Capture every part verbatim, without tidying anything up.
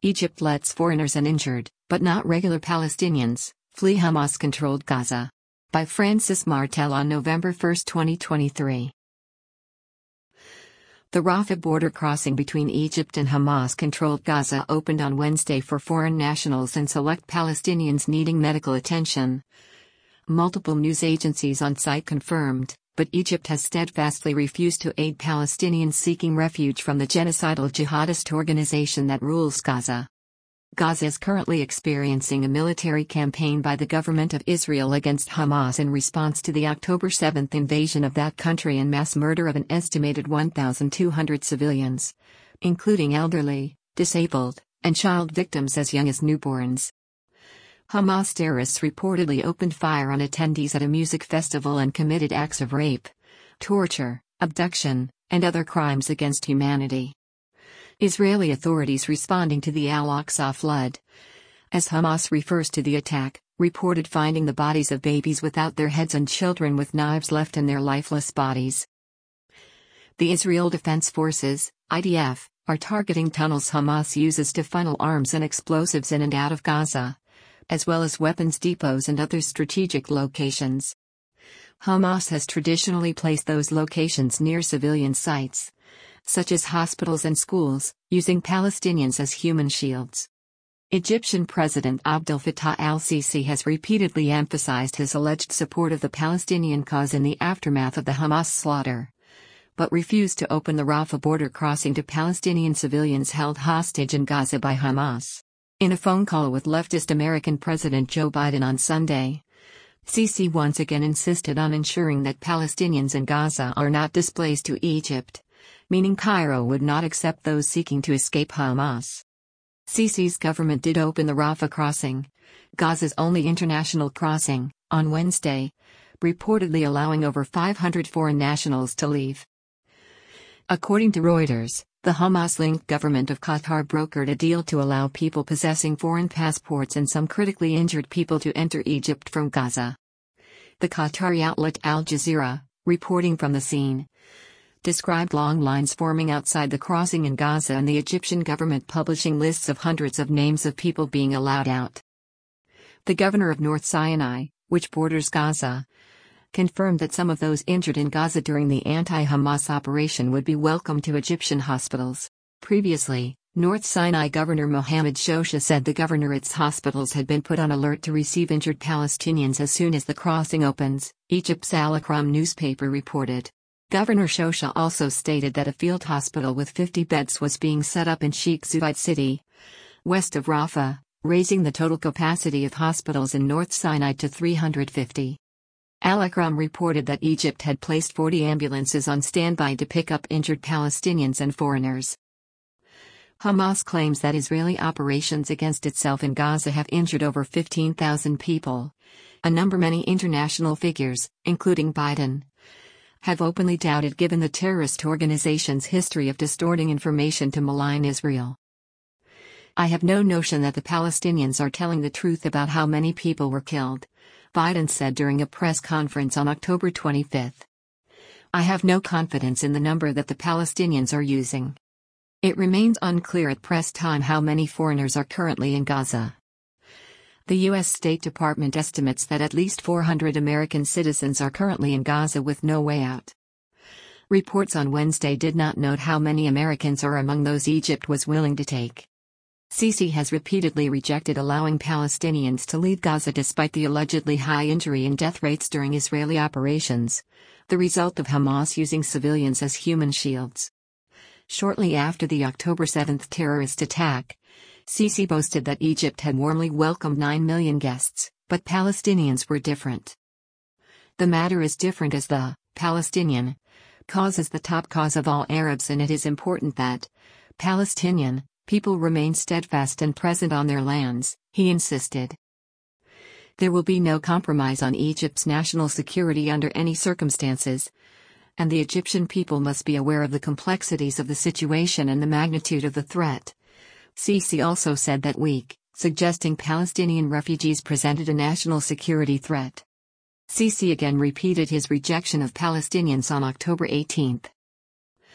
Egypt lets foreigners and injured, but not regular Palestinians, flee Hamas-controlled Gaza. By Francis Martel on November first, twenty twenty-three. The Rafah border crossing between Egypt and Hamas-controlled Gaza opened on Wednesday for foreign nationals and select Palestinians needing medical attention. Multiple news agencies on site confirmed, but Egypt has steadfastly refused to aid Palestinians seeking refuge from the genocidal jihadist organization that rules Gaza. Gaza is currently experiencing a military campaign by the government of Israel against Hamas in response to the October seventh invasion of that country and mass murder of an estimated one thousand two hundred civilians, including elderly, disabled, and child victims as young as newborns. Hamas terrorists reportedly opened fire on attendees at a music festival and committed acts of rape, torture, abduction, and other crimes against humanity. Israeli authorities responding to the Al-Aqsa flood, as Hamas refers to the attack, reported finding the bodies of babies without their heads and children with knives left in their lifeless bodies. The Israel Defense Forces, I D F, are targeting tunnels Hamas uses to funnel arms and explosives in and out of Gaza, as well as weapons depots and other strategic locations. Hamas has traditionally placed those locations near civilian sites, such as hospitals and schools, using Palestinians as human shields. Egyptian President Abdel Fattah al-Sisi has repeatedly emphasized his alleged support of the Palestinian cause in the aftermath of the Hamas slaughter, but refused to open the Rafah border crossing to Palestinian civilians held hostage in Gaza by Hamas. In a phone call with leftist American President Joe Biden on Sunday, Sisi once again insisted on ensuring that Palestinians in Gaza are not displaced to Egypt, meaning Cairo would not accept those seeking to escape Hamas. Sisi's government did open the Rafah crossing, Gaza's only international crossing, on Wednesday, reportedly allowing over five hundred foreign nationals to leave. According to Reuters, the Hamas-linked government of Qatar brokered a deal to allow people possessing foreign passports and some critically injured people to enter Egypt from Gaza. The Qatari outlet Al Jazeera, reporting from the scene, described long lines forming outside the crossing in Gaza and the Egyptian government publishing lists of hundreds of names of people being allowed out. The governor of North Sinai, which borders Gaza, confirmed that some of those injured in Gaza during the anti-Hamas operation would be welcomed to Egyptian hospitals. Previously, North Sinai Governor Mohammed Shosha said the governorate's hospitals had been put on alert to receive injured Palestinians as soon as the crossing opens, Egypt's Al-Ahram newspaper reported. Governor Shosha also stated that a field hospital with fifty beds was being set up in Sheikh Zayed city, west of Rafah, raising the total capacity of hospitals in North Sinai to three hundred fifty. Al-Ahram reported that Egypt had placed forty ambulances on standby to pick up injured Palestinians and foreigners. Hamas claims that Israeli operations against itself in Gaza have injured over fifteen thousand people, a number many international figures, including Biden, have openly doubted given the terrorist organization's history of distorting information to malign Israel. I have no notion that the Palestinians are telling the truth about how many people were killed, Biden said during a press conference on October twenty-fifth. I have no confidence in the number that the Palestinians are using. It remains unclear at press time how many foreigners are currently in Gaza. The U S State Department estimates that at least four hundred American citizens are currently in Gaza with no way out. Reports on Wednesday did not note how many Americans are among those Egypt was willing to take. Sisi has repeatedly rejected allowing Palestinians to leave Gaza despite the allegedly high injury and death rates during Israeli operations, the result of Hamas using civilians as human shields. Shortly after the October seventh terrorist attack, Sisi boasted that Egypt had warmly welcomed nine million guests, but Palestinians were different. The matter is different as the Palestinian cause is the top cause of all Arabs, and it is important that Palestinian people remain steadfast and present on their lands, he insisted. There will be no compromise on Egypt's national security under any circumstances, and the Egyptian people must be aware of the complexities of the situation and the magnitude of the threat. Sisi also said that week, suggesting Palestinian refugees presented a national security threat. Sisi again repeated his rejection of Palestinians on October eighteenth.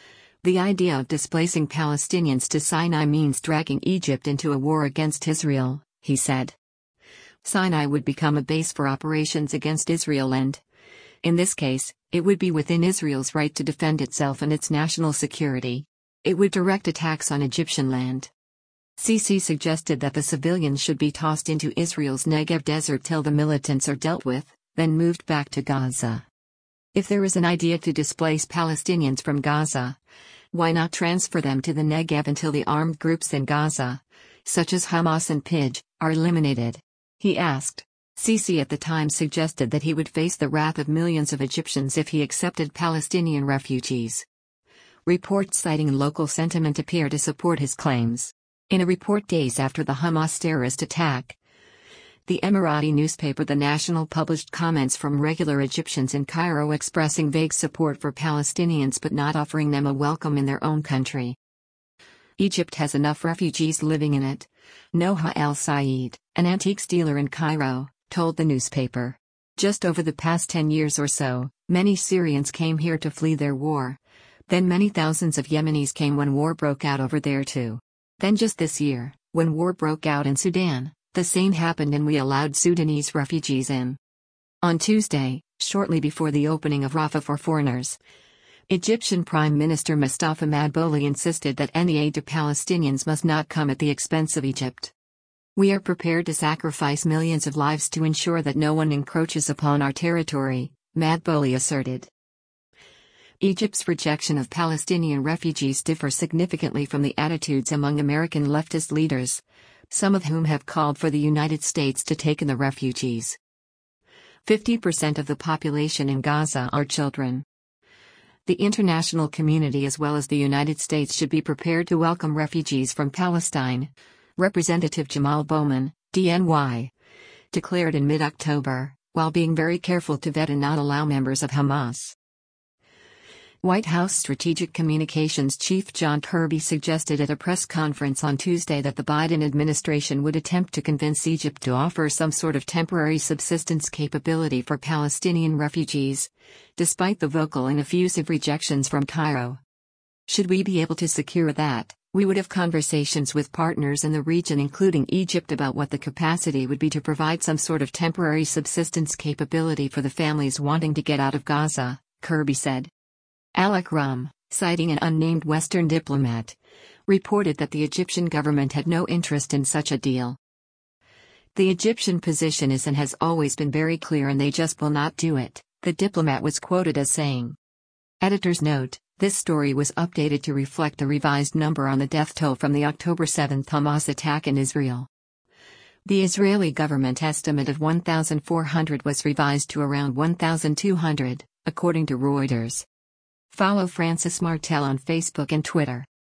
The idea of displacing Palestinians to Sinai means dragging Egypt into a war against Israel, he said. Sinai would become a base for operations against Israel and, in this case, it would be within Israel's right to defend itself and its national security. It would direct attacks on Egyptian land. Sisi suggested that the civilians should be tossed into Israel's Negev desert till the militants are dealt with, then moved back to Gaza. If there is an idea to displace Palestinians from Gaza, why not transfer them to the Negev until the armed groups in Gaza, such as Hamas and P I J, are eliminated? He asked. Sisi at the time suggested that he would face the wrath of millions of Egyptians if he accepted Palestinian refugees. Reports citing local sentiment appear to support his claims. In a report days after the Hamas terrorist attack, the Emirati newspaper The National published comments from regular Egyptians in Cairo expressing vague support for Palestinians but not offering them a welcome in their own country. Egypt has enough refugees living in it, Noha El Said, an antiques dealer in Cairo, told the newspaper. Just over the past ten years or so, many Syrians came here to flee their war. Then many thousands of Yemenis came when war broke out over there too. Then just this year, when war broke out in Sudan, the same happened and we allowed Sudanese refugees in. On Tuesday, shortly before the opening of Rafah for foreigners, Egyptian Prime Minister Mustafa Madbouly insisted that any aid to Palestinians must not come at the expense of Egypt. We are prepared to sacrifice millions of lives to ensure that no one encroaches upon our territory, Madbouly asserted. Egypt's rejection of Palestinian refugees differ significantly from the attitudes among American leftist leaders, some of whom have called for the United States to take in the refugees. fifty percent of the population in Gaza are children. The international community as well as the United States should be prepared to welcome refugees from Palestine, Representative Jamal Bowman, D N Y, declared in mid-October, while being very careful to vet and not allow members of Hamas. White House Strategic Communications Chief John Kirby suggested at a press conference on Tuesday that the Biden administration would attempt to convince Egypt to offer some sort of temporary subsistence capability for Palestinian refugees, despite the vocal and effusive rejections from Cairo. Should we be able to secure that, we would have conversations with partners in the region including Egypt about what the capacity would be to provide some sort of temporary subsistence capability for the families wanting to get out of Gaza, Kirby said. Alec Rum, citing an unnamed Western diplomat, reported that the Egyptian government had no interest in such a deal. The Egyptian position is and has always been very clear and they just will not do it, the diplomat was quoted as saying. Editor's note, this story was updated to reflect the revised number on the death toll from the October seventh Hamas attack in Israel. The Israeli government estimate of one thousand four hundred was revised to around one thousand two hundred, according to Reuters. Follow Francis Martel on Facebook and Twitter.